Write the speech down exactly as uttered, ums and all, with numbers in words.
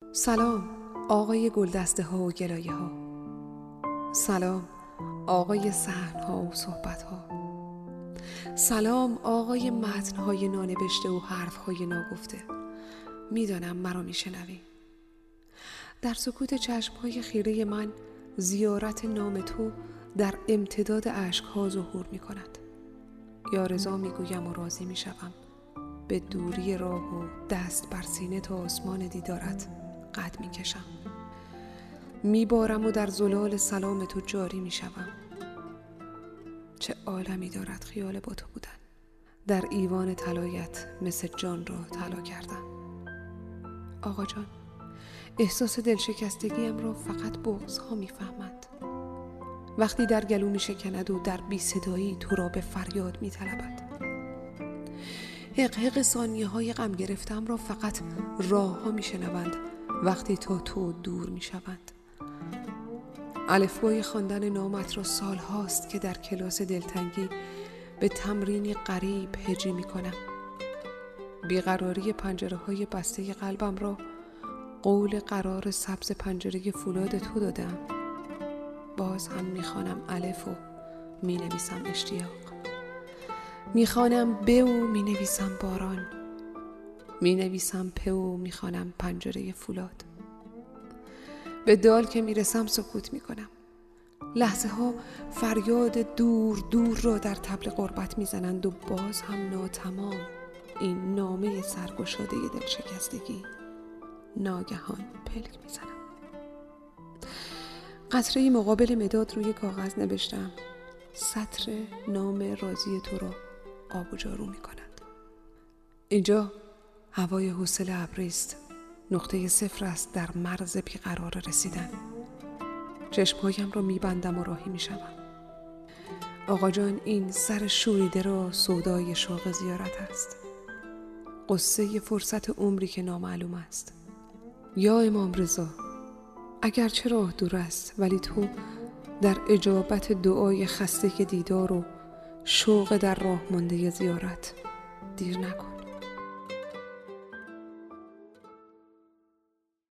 سلام آقای گلدسته ها و گلایه ها. سلام آقای صحن ها و صحبت ها. سلام آقای متن های نانوشته و حرف های ناگفته. میدانم مرا میشنوی. در سکوت چشم های خیره من زیارت نام تو در امتداد اشک ها ظهور می کند. یا رضا می گویم و راضی می شوم. به دوری راه و دست بر سینه تا آسمان دیدارت قد می کشم. می بارم و در زلال سلام تو جاری می شوم. چه عالمی دارد خیال با تو بودن. در ایوان طلایت مثل جان را طلا کردم. آقا جان، احساس دلشکستگیم را فقط بغض ها می فهمند. وقتی در گلو می شکند و در بی صدایی تو را به فریاد می طلبد. حقحق ثانیه های غم گرفتم را فقط راه ها می شنوند وقتی تا تو دور می شوند. الفبای خواندن نامت را سال هاست که در کلاس دلتنگی به تمرینی غریب هجی می کنم. بیقراری پنجره های بسته قلبم را قول قرار سبز پنجره فولاد تو دادم. باز هم می خوانم الف و می نویسم اشتیاق. می خوانم ب و می نویسم باران. می نویسم پ و می خوانم پنجره فولاد. به دال که می رسم سکوت می کنم. لحظه ها فریاد دور دور را در طبل غربت می زنند و باز هم ناتمام این نامه سرگشاده دل شکستگی ناگهان پلک می زنم. قطره مقابل مداد روی کاغذ نوشتم. سطر نام راضی تو را آب و جارو می کند. اینجا هوای حوصله ابری است. نقطه صفر است در مرز بیقرار رسیدن. چشمهایم را می بندم و راهی می شوم. آقا جان، این سر شوریده را سودای شوق زیارت است. قصه فرصت عمری که نامعلوم است. یا امام رضا، اگرچه راه دور است ولی تو در اجابت دعای خسته دیدار و شوق در راه مانده زیارت دیر نکن.